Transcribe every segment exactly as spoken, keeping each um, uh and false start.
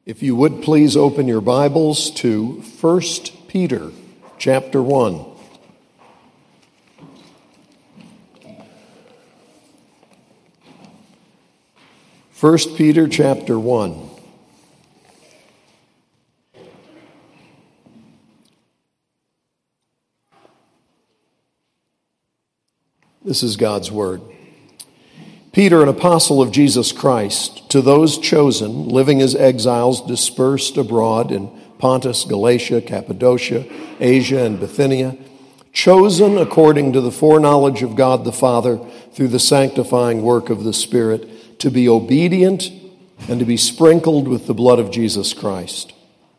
If you would please open your Bibles to First Peter chapter one. First Peter chapter one. This is God's word. Peter, an apostle of Jesus Christ, to those chosen, living as exiles dispersed abroad in Pontus, Galatia, Cappadocia, Asia, and Bithynia, chosen according to the foreknowledge of God the Father through the sanctifying work of the Spirit, to be obedient and to be sprinkled with the blood of Jesus Christ.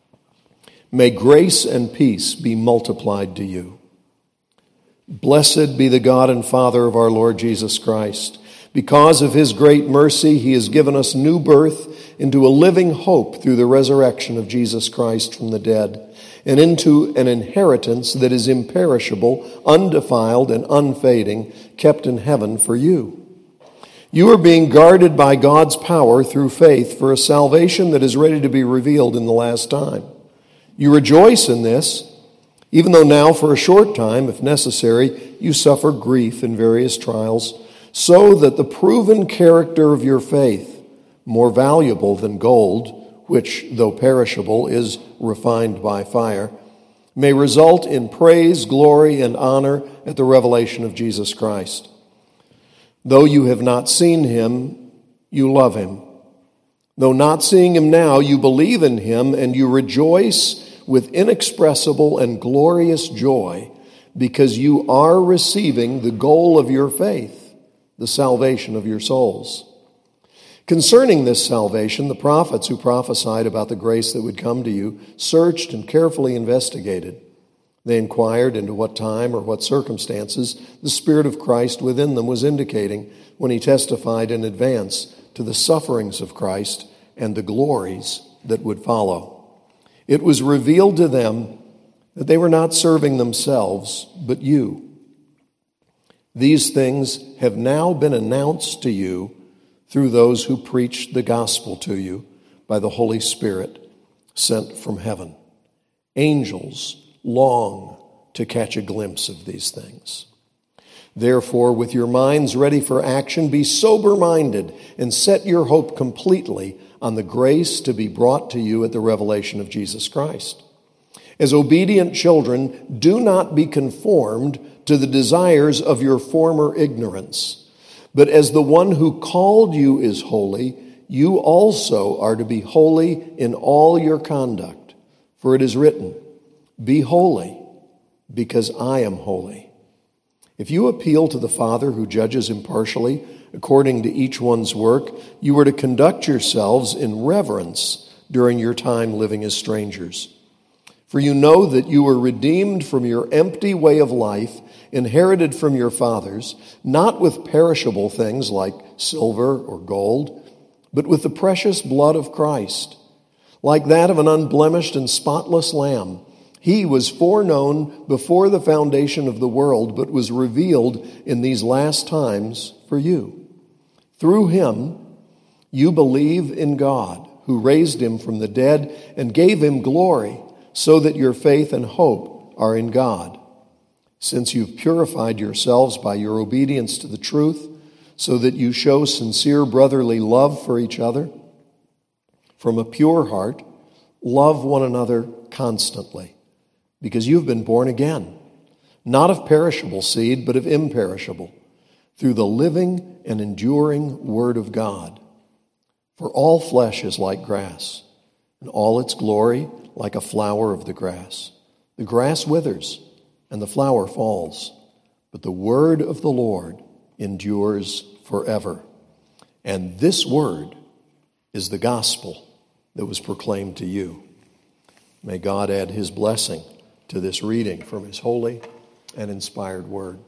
May grace and peace be multiplied to you. Blessed be the God and Father of our Lord Jesus Christ. Because of his great mercy, he has given us new birth into a living hope through the resurrection of Jesus Christ from the dead, and into an inheritance that is imperishable, undefiled, and unfading, kept in heaven for you. You are being guarded by God's power through faith for a salvation that is ready to be revealed in the last time. You rejoice in this, even though now for a short time, if necessary, you suffer grief in various trials, so that the proven character of your faith, more valuable than gold, which, though perishable, is refined by fire, may result in praise, glory, and honor at the revelation of Jesus Christ. Though you have not seen him, you love him. Though not seeing him now, you believe in him, and you rejoice with inexpressible and glorious joy, because you are receiving the goal of your faith, the salvation of your souls. Concerning this salvation, the prophets who prophesied about the grace that would come to you searched and carefully investigated. They inquired into what time or what circumstances the Spirit of Christ within them was indicating when he testified in advance to the sufferings of Christ and the glories that would follow. It was revealed to them that they were not serving themselves, but you. These things have now been announced to you through those who preached the gospel to you by the Holy Spirit sent from heaven. Angels long to catch a glimpse of these things. Therefore, with your minds ready for action, be sober-minded and set your hope completely on the grace to be brought to you at the revelation of Jesus Christ. As obedient children, do not be conformed to the desires of your former ignorance. But as the one who called you is holy, you also are to be holy in all your conduct. For it is written, be holy, because I am holy. If you appeal to the Father who judges impartially according to each one's work, you are to conduct yourselves in reverence during your time living as strangers. For you know that you were redeemed from your empty way of life, inherited from your fathers, not with perishable things like silver or gold, but with the precious blood of Christ, like that of an unblemished and spotless lamb. He was foreknown before the foundation of the world, but was revealed in these last times for you. Through him, you believe in God, who raised him from the dead and gave him glory, so that your faith and hope are in God. Since you've purified yourselves by your obedience to the truth, so that you show sincere brotherly love for each other, from a pure heart, love one another constantly, because you've been born again, not of perishable seed, but of imperishable, through the living and enduring Word of God. For all flesh is like grass, and all its glory like a flower of the grass. The grass withers, and the flower falls, but the word of the Lord endures forever. And this word is the gospel that was proclaimed to you. May God add his blessing to this reading from his holy and inspired word.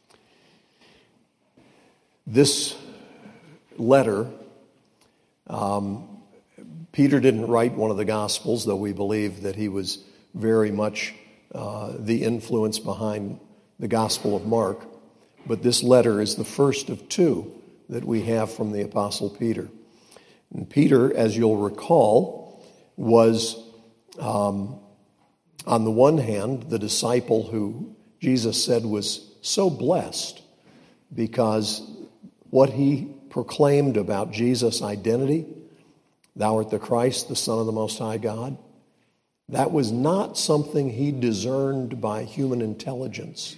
This letter, um, Peter didn't write one of the Gospels, though we believe that he was very much uh, the influence behind the Gospel of Mark. But this letter is the first of two that we have from the Apostle Peter. And Peter, as you'll recall, was, um, on the one hand, the disciple who Jesus said was so blessed because what he proclaimed about Jesus' identity, thou art the Christ, the Son of the Most High God, that was not something he discerned by human intelligence.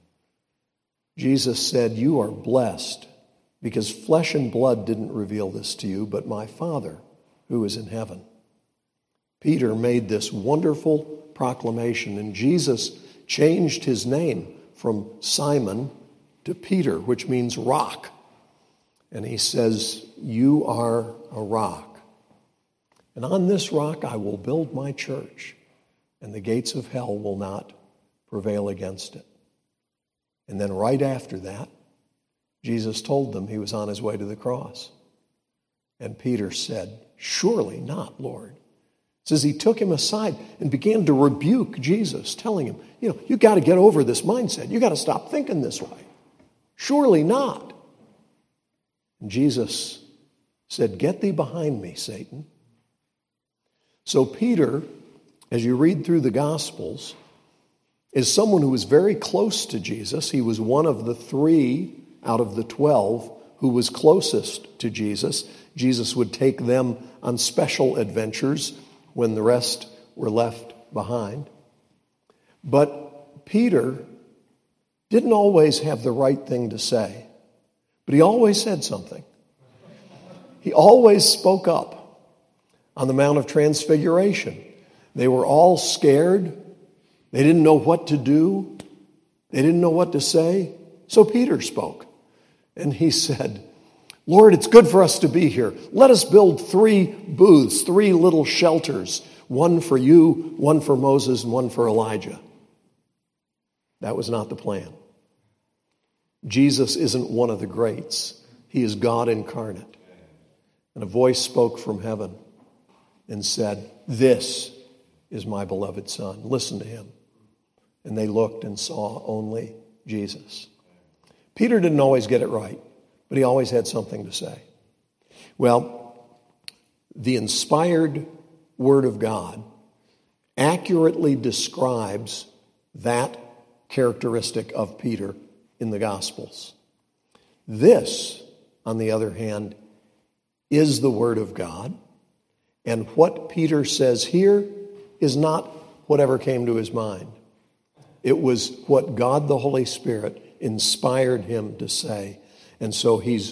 Jesus said, you are blessed because flesh and blood didn't reveal this to you, but my Father who is in heaven. Peter made this wonderful proclamation, and Jesus changed his name from Simon to Peter, which means rock. And he says, you are a rock. And on this rock I will build my church, and the gates of hell will not prevail against it. And then right after that, Jesus told them he was on his way to the cross. And Peter said, surely not, Lord. It says he took him aside and began to rebuke Jesus, telling him, you know, you got to get over this mindset. You got to stop thinking this way. Surely not. And Jesus said, get thee behind me, Satan. So Peter, as you read through the Gospels, is someone who was very close to Jesus. He was one of the three out of the twelve who was closest to Jesus. Jesus would take them on special adventures when the rest were left behind. But Peter didn't always have the right thing to say, but he always said something. He always spoke up on the Mount of Transfiguration. They were all scared. They didn't know what to do. They didn't know what to say. So Peter spoke, and he said, Lord, it's good for us to be here. Let us build three booths, three little shelters, one for you, one for Moses, and one for Elijah. That was not the plan. Jesus isn't one of the greats. He is God incarnate. And a voice spoke from heaven and said, this is my beloved Son. Listen to him. And they looked and saw only Jesus. Peter didn't always get it right, but he always had something to say. Well, the inspired Word of God accurately describes that characteristic of Peter in the Gospels. This, on the other hand, is the Word of God, and what Peter says here is not whatever came to his mind. It was what God the Holy Spirit inspired him to say. And so he's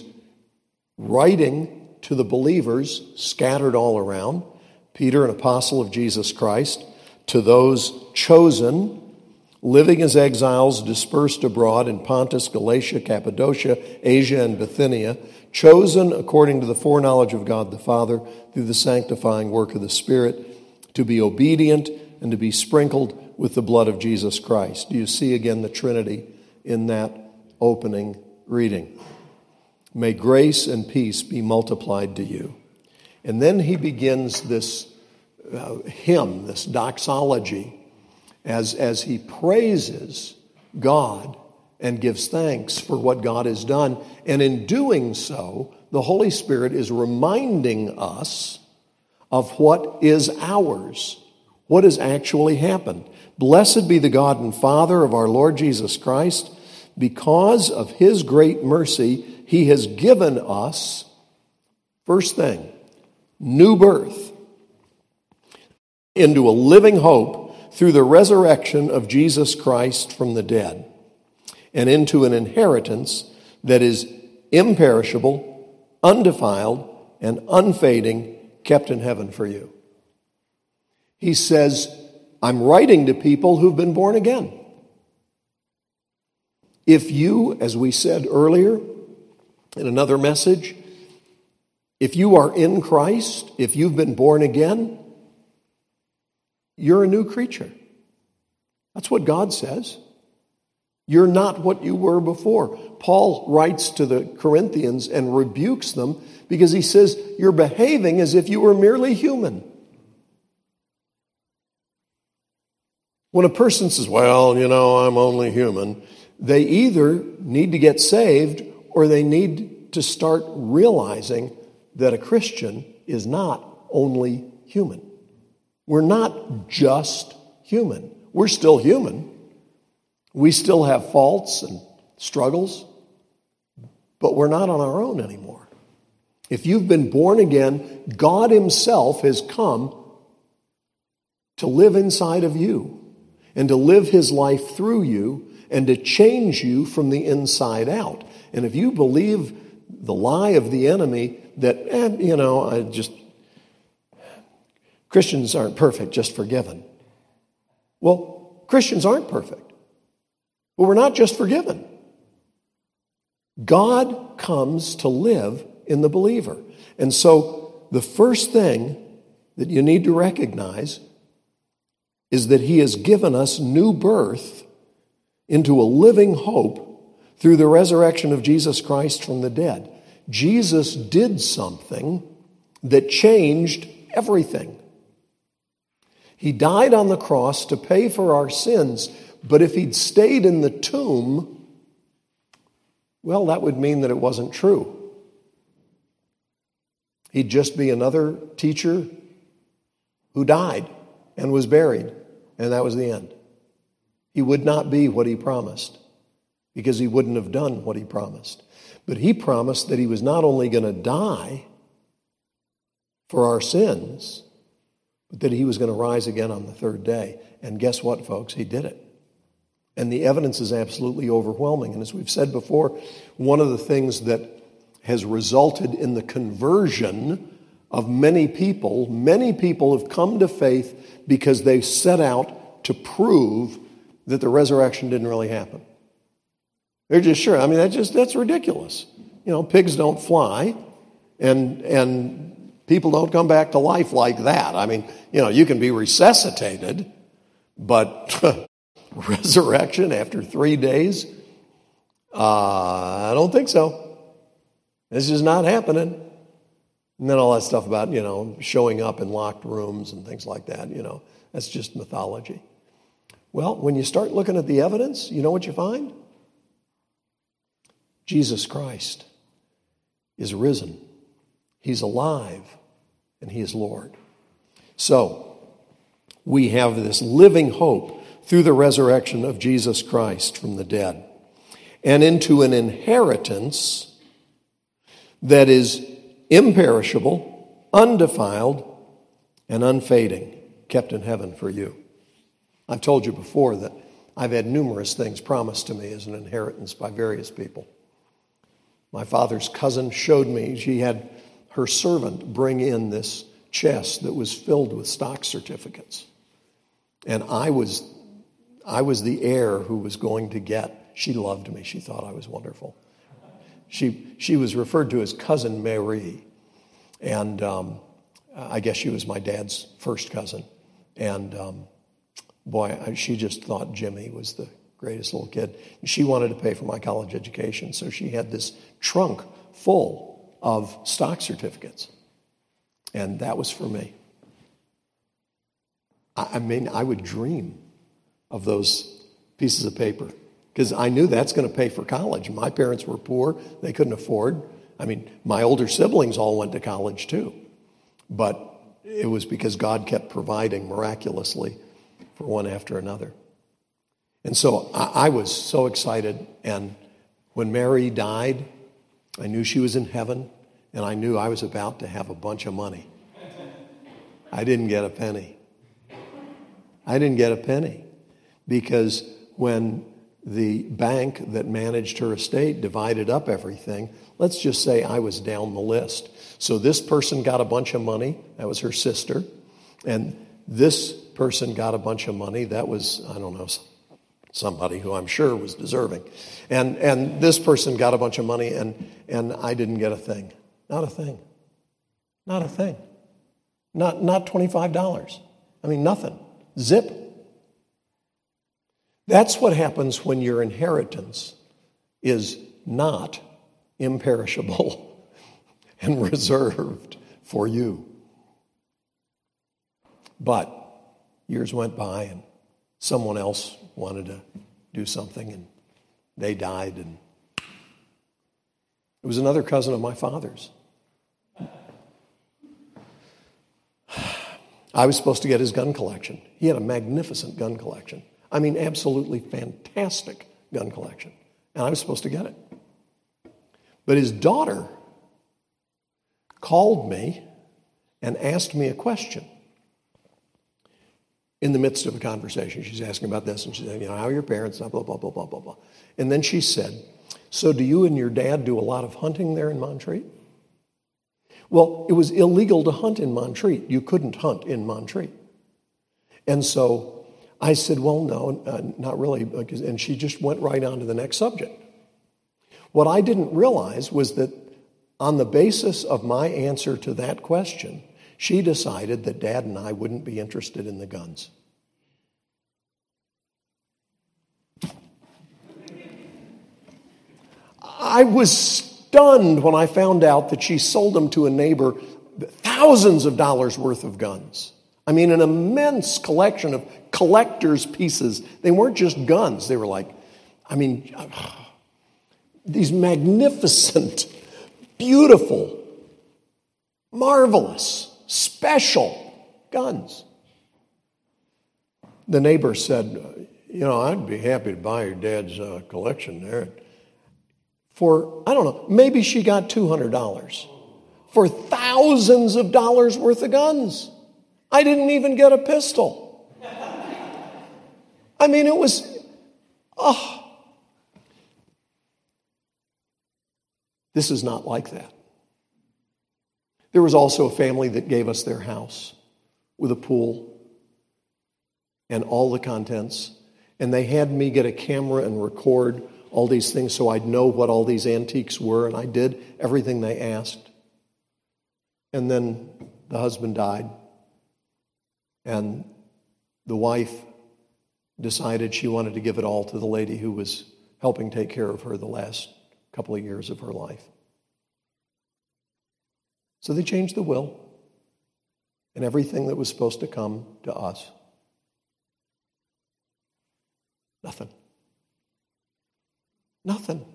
writing to the believers scattered all around, Peter, an apostle of Jesus Christ, to those chosen, living as exiles dispersed abroad in Pontus, Galatia, Cappadocia, Asia, and Bithynia, chosen according to the foreknowledge of God the Father through the sanctifying work of the Spirit, to be obedient and to be sprinkled with the blood of Jesus Christ. Do you see again the Trinity in that opening reading? May grace and peace be multiplied to you. And then he begins this uh, hymn, this doxology, as, as he praises God and gives thanks for what God has done. And in doing so, the Holy Spirit is reminding us of what is ours, what has actually happened. Blessed be the God and Father of our Lord Jesus Christ. Because of his great mercy, he has given us, first thing, new birth into a living hope through the resurrection of Jesus Christ from the dead, and into an inheritance that is imperishable, undefiled, and unfading, kept in heaven for you. He says, I'm writing to people who've been born again. If you, as we said earlier in another message, if you are in Christ, if you've been born again, you're a new creature. That's what God says. You're not what you were before. Paul writes to the Corinthians and rebukes them because he says, you're behaving as if you were merely human. When a person says, well, you know, I'm only human, they either need to get saved or they need to start realizing that a Christian is not only human. We're not just human. We're still human. We still have faults and struggles, but we're not on our own anymore. If you've been born again, God himself has come to live inside of you and to live his life through you and to change you from the inside out. And if you believe the lie of the enemy that, eh, you know, I just, Christians aren't perfect, just forgiven. Well, Christians aren't perfect, but we're not just forgiven. God comes to live in the believer. And so the first thing that you need to recognize is that he has given us new birth into a living hope through the resurrection of Jesus Christ from the dead. Jesus did something that changed everything. He died on the cross to pay for our sins, but if he'd stayed in the tomb, well, that would mean that it wasn't true. He'd just be another teacher who died and was buried, and that was the end. He would not be what he promised, because he wouldn't have done what he promised. But he promised that he was not only going to die for our sins, but that he was going to rise again on the third day. And guess what, folks? He did it. And the evidence is absolutely overwhelming. And as we've said before, one of the things that has resulted in the conversion of many people, many people have come to faith because they set out to prove that the resurrection didn't really happen. They're just sure. I mean, that's just that's ridiculous. You know, pigs don't fly, and and people don't come back to life like that. I mean, you know, you can be resuscitated, but resurrection after three days? Uh, I don't think so. This is not happening. And then all that stuff about, you know, showing up in locked rooms and things like that, you know, that's just mythology. Well, when you start looking at the evidence, you know what you find? Jesus Christ is risen. He's alive, and he is Lord. So, we have this living hope through the resurrection of Jesus Christ from the dead, and into an inheritance that is imperishable, undefiled, and unfading, kept in heaven for you. I've told you before that I've had numerous things promised to me as an inheritance by various people. My father's cousin showed me, she had her servant bring in this chest that was filled with stock certificates. And I was I was the heir who was going to get, she loved me. She thought I was wonderful. She she was referred to as Cousin Mary. And um, I guess she was my dad's first cousin. And um, boy, I, she just thought Jimmy was the greatest little kid. She wanted to pay for my college education, so she had this trunk full of stock certificates. And that was for me. I, I mean, I would dream of those pieces of paper because I knew that's going to pay for college. My parents were poor. They couldn't afford. I mean, my older siblings all went to college too. But it was because God kept providing miraculously for one after another. And so I, I was so excited. And when Mary died, I knew she was in heaven, and I knew I was about to have a bunch of money. I didn't get a penny. I didn't get a penny because when the bank that managed her estate divided up everything, let's just say I was down the list. So this person got a bunch of money. That was her sister. And this person got a bunch of money. That was, I don't know, somebody who I'm sure was deserving. And and this person got a bunch of money, and, and I didn't get a thing. Not a thing. Not a thing. Not, not twenty-five dollars. I mean, nothing. Zip. That's what happens when your inheritance is not imperishable and reserved for you. But years went by and someone else wanted to do something and they died. And it was another cousin of my father's. I was supposed to get his gun collection. He had a magnificent gun collection. I mean, absolutely fantastic gun collection. And I was supposed to get it. But his daughter called me and asked me a question in the midst of a conversation. She's asking about this, and she said, you know, how are your parents? Blah, blah, blah, blah, blah, blah. And then she said, so do you and your dad do a lot of hunting there in Montreat? Well, it was illegal to hunt in Montreat. You couldn't hunt in Montreat. And so I said, well, no, uh, not really. And she just went right on to the next subject. What I didn't realize was that on the basis of my answer to that question, she decided that Dad and I wouldn't be interested in the guns. I was stunned when I found out that she sold them to a neighbor, thousands of dollars worth of guns. I mean, an immense collection of collector's pieces. They weren't just guns. They were like, I mean, these magnificent, beautiful, marvelous, special guns. The neighbor said, you know, I'd be happy to buy your dad's uh, collection there. For, I don't know, maybe she got two hundred dollars for thousands of dollars worth of guns. I didn't even get a pistol. I mean, it was, oh. This is not like that. There was also a family that gave us their house with a pool and all the contents. And they had me get a camera and record all these things so I'd know what all these antiques were. And I did everything they asked. And then the husband died. And the wife decided she wanted to give it all to the lady who was helping take care of her the last couple of years of her life. So they changed the will and everything that was supposed to come to us. Nothing. Nothing.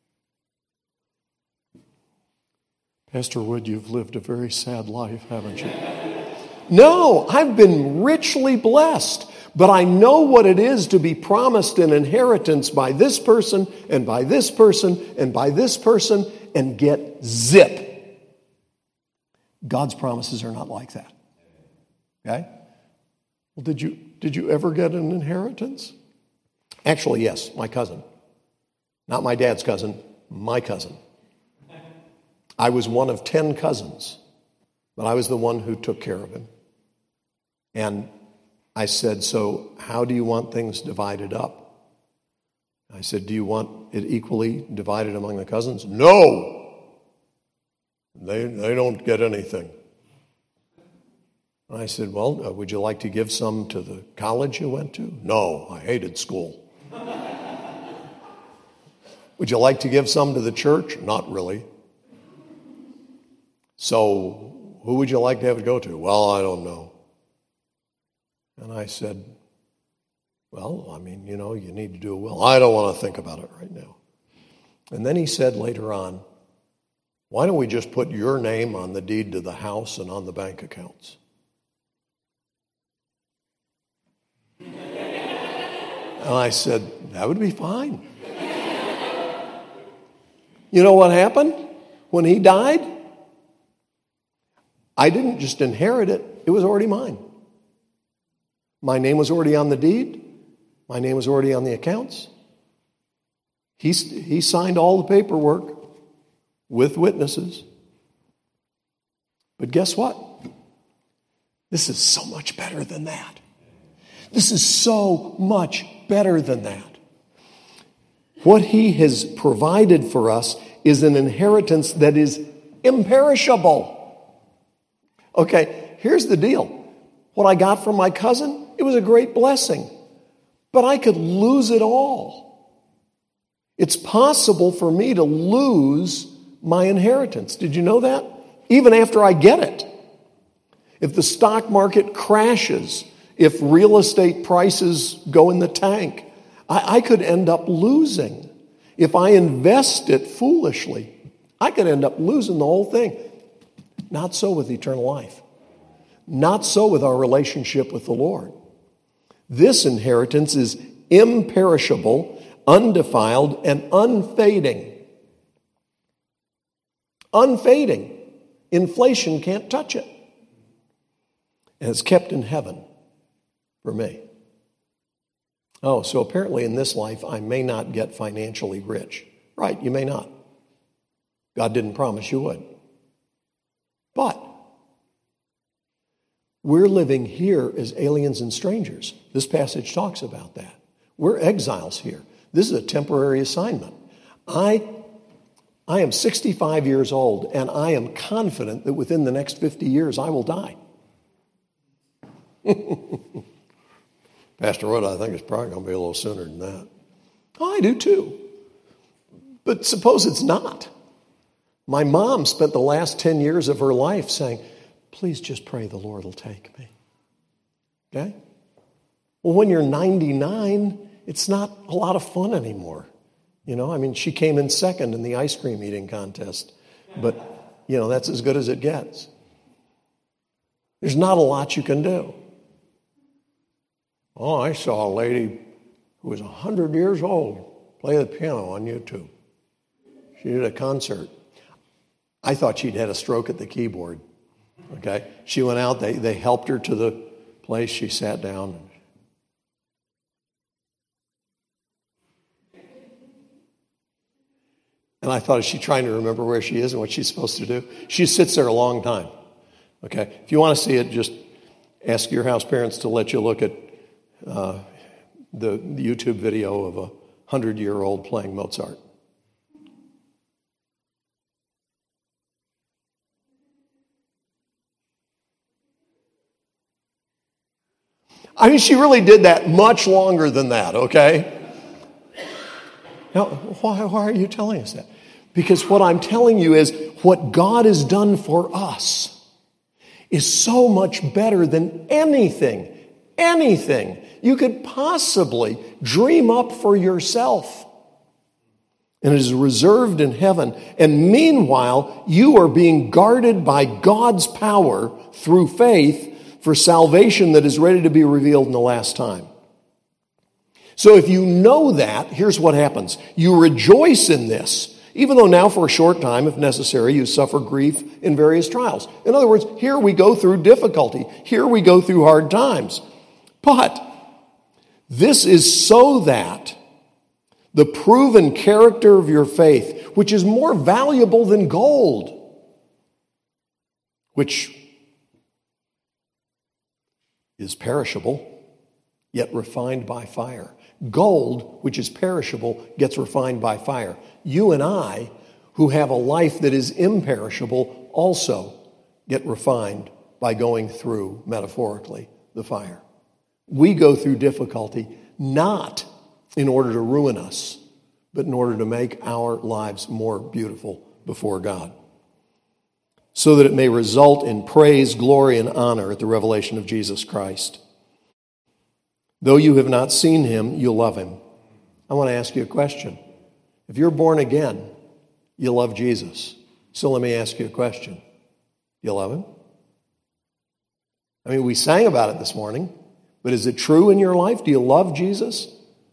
Pastor Wood, you've lived a very sad life, haven't you? No, I've been richly blessed, but I know what it is to be promised an inheritance by this person and by this person and by this person and get zip. God's promises are not like that. Okay? Well, did you did you ever get an inheritance? Actually, yes, my cousin. Not my dad's cousin, my cousin. I was one of ten cousins, but I was the one who took care of him. And I said, so how do you want things divided up? I said, do you want it equally divided among the cousins? No! They, they don't get anything. I said, well, uh, would you like to give some to the college you went to? No, I hated school. Would you like to give some to the church? Not really. So who would you like to have it go to? Well, I don't know. And I said, well, I mean, you know, you need to do a will. I don't want to think about it right now. And then he said later on, why don't we just put your name on the deed to the house and on the bank accounts? And I said, that would be fine. You know what happened when he died? I didn't just inherit it. It was already mine. My name was already on the deed. My name was already on the accounts. He, he signed all the paperwork with witnesses. But guess what? This is so much better than that. This is so much better than that. What he has provided for us is an inheritance that is imperishable. Okay, here's the deal. What I got from my cousin, it was a great blessing. But I could lose it all. It's possible for me to lose my inheritance. Did you know that? Even after I get it. If the stock market crashes, if real estate prices go in the tank, I, I could end up losing. If I invest it foolishly, I could end up losing the whole thing. Not so with eternal life. Not so with our relationship with the Lord. This inheritance is imperishable, undefiled, and unfading. Unfading. Inflation can't touch it. And it's kept in heaven for me. Oh, so apparently in this life I may not get financially rich. Right, you may not. God didn't promise you would. But we're living here as aliens and strangers. This passage talks about that. We're exiles here. This is a temporary assignment. I, I am sixty-five years old, and I am confident that within the next fifty years I will die. Pastor Wood, I think it's probably going to be a little sooner than that. Oh, I do too. But suppose it's not. My mom spent the last ten years of her life saying, please just pray the Lord will take me. Okay? Well, when you're ninety-nine, it's not a lot of fun anymore. You know, I mean, she came in second in the ice cream eating contest. But, you know, that's as good as it gets. There's not a lot you can do. Oh, I saw a lady who was one hundred years old play the piano on YouTube. She did a concert. I thought she'd had a stroke at the keyboard. Okay? She went out, they, they helped her to the place, she sat down. And I thought, is she trying to remember where she is and what she's supposed to do? She sits there a long time. Okay? If you want to see it, just ask your house parents to let you look at uh, the, the YouTube video of a hundred-year-old playing Mozart. I mean, she really did that much longer than that, okay? Now, why, why are you telling us that? Because what I'm telling you is what God has done for us is so much better than anything, anything you could possibly dream up for yourself. And it is reserved in heaven. And meanwhile, you are being guarded by God's power through faith for salvation that is ready to be revealed in the last time. So if you know that, here's what happens. You rejoice in this, even though now for a short time, if necessary, you suffer grief in various trials. In other words, here we go through difficulty. Here we go through hard times. But this is so that the proven character of your faith, which is more valuable than gold, which is perishable, yet refined by fire. Gold, which is perishable, gets refined by fire. You and I, who have a life that is imperishable, also get refined by going through, metaphorically, the fire. We go through difficulty not in order to ruin us, but in order to make our lives more beautiful before God, so that it may result in praise, glory, and honor at the revelation of Jesus Christ. Though you have not seen him, you love him. I want to ask you a question. If you're born again, you love Jesus. So let me ask you a question. You love him? I mean, we sang about it this morning, but is it true in your life? Do you love Jesus?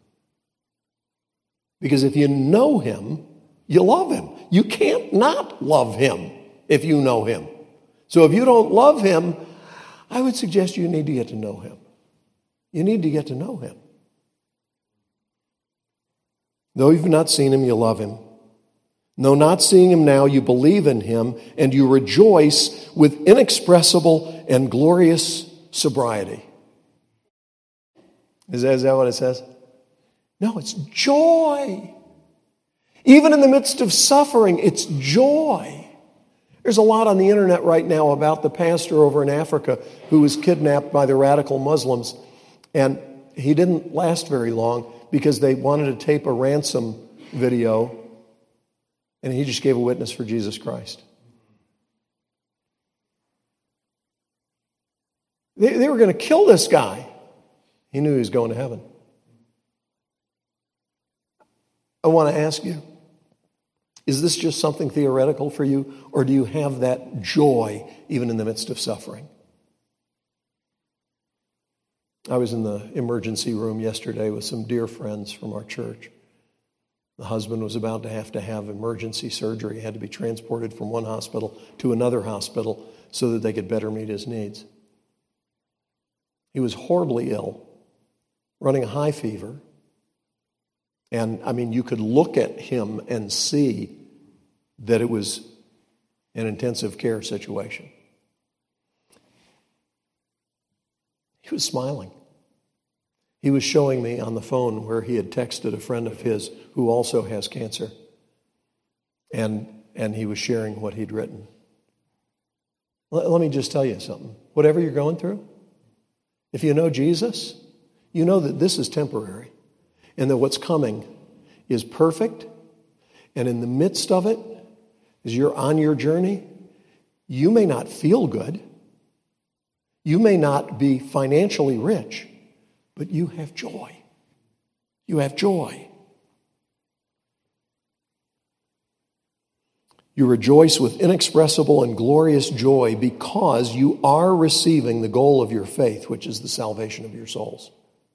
Because if you know him, you love him. You can't not love him if you know him. So if you don't love him, I would suggest you need to get to know him. You need to get to know him. Though you've not seen him, you love him. Though not seeing him now, you believe in him, and you rejoice with inexpressible and glorious sobriety. Is that, is that what it says? No, it's joy. Even in the midst of suffering, it's joy. There's a lot on the internet right now about the pastor over in Africa who was kidnapped by the radical Muslims. And he didn't last very long because they wanted to tape a ransom video, and he just gave a witness for Jesus Christ. They, they were going to kill this guy. He knew he was going to heaven. I want to ask you, is this just something theoretical for you, or do you have that joy even in the midst of suffering? I was in the emergency room yesterday with some dear friends from our church. The husband was about to have to have emergency surgery. He had to be transported from one hospital to another hospital so that they could better meet his needs. He was horribly ill, running a high fever. And, I mean, you could look at him and see that it was an intensive care situation. He was smiling. He was showing me on the phone where he had texted a friend of his who also has cancer. And, and he was sharing what he'd written. Let, let me just tell you something. Whatever you're going through, if you know Jesus, you know that this is temporary and that what's coming is perfect. And in the midst of it, as you're on your journey, you may not feel good. You may not be financially rich, but you have joy. You have joy. You rejoice with inexpressible and glorious joy because you are receiving the goal of your faith, which is the salvation of your souls.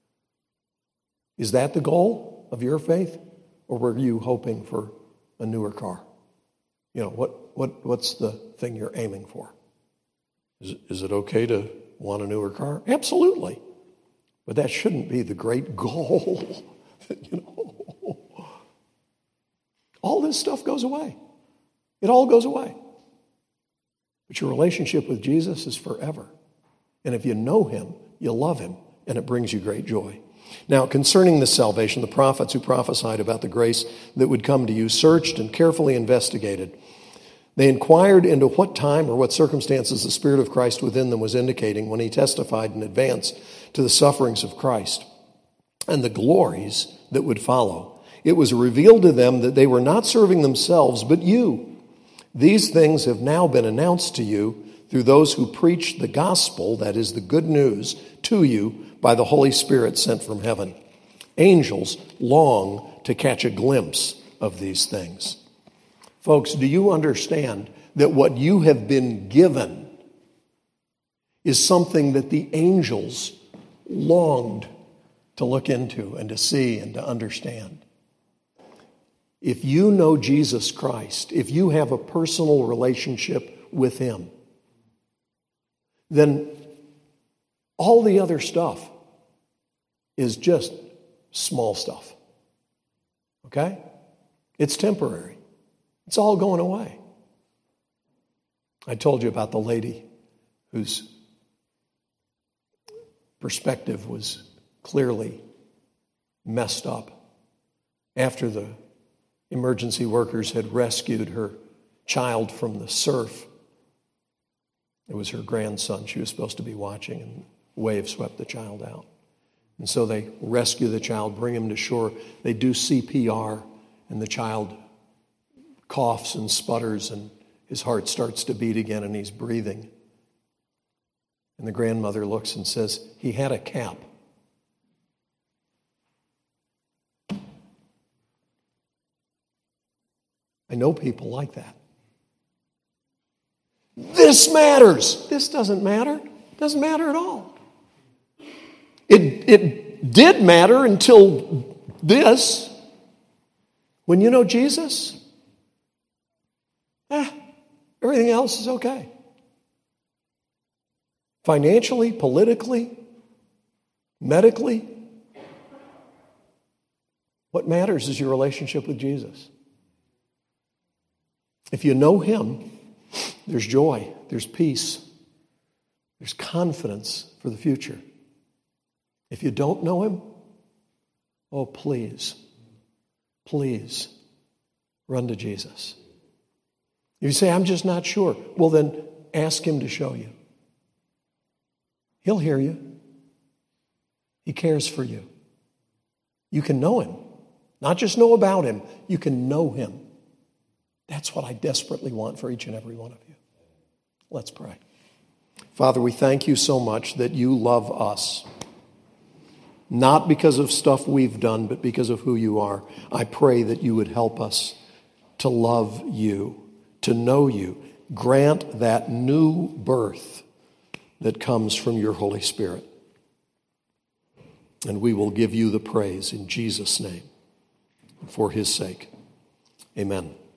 Is that the goal of your faith? Or were you hoping for a newer car? You know, what, what, what's the thing you're aiming for? Is, is it okay to want a newer car? Absolutely. But that shouldn't be the great goal. You know, all this stuff goes away. It all goes away. But your relationship with Jesus is forever. And if you know him, you love him, and it brings you great joy. Now, concerning this salvation, the prophets who prophesied about the grace that would come to you searched and carefully investigated. They inquired into what time or what circumstances the Spirit of Christ within them was indicating when he testified in advance to the sufferings of Christ and the glories that would follow. It was revealed to them that they were not serving themselves, but you. These things have now been announced to you through those who preach the gospel, that is the good news, to you by the Holy Spirit sent from heaven. Angels long to catch a glimpse of these things. Folks, do you understand that what you have been given is something that the angels longed to look into and to see and to understand? If you know Jesus Christ, if you have a personal relationship with him, then all the other stuff is just small stuff. Okay? It's temporary. It's all going away. I told you about the lady whose perspective was clearly messed up after the emergency workers had rescued her child from the surf. It was her grandson she was supposed to be watching, and the wave swept the child out. And so they rescue the child, bring him to shore. They do C P R, and the child coughs and sputters, and his heart starts to beat again, and he's breathing. And the grandmother looks and says, he had a cap. I know people like that. This matters. This doesn't matter. It doesn't matter at all. It, it did matter until this. When you know Jesus, eh, everything else is okay. Financially, politically, medically, what matters is your relationship with Jesus. If you know him, there's joy, there's peace, there's confidence for the future. If you don't know him, oh, please, please run to Jesus. If you say, I'm just not sure, well, then ask him to show you. He'll hear you. He cares for you. You can know him. Not just know about him, you can know him. That's what I desperately want for each and every one of you. Let's pray. Father, we thank you so much that you love us. Not because of stuff we've done, but because of who you are. I pray that you would help us to love you, to know you. Grant that new birth that comes from your Holy Spirit. And we will give you the praise in Jesus' name, for his sake. Amen.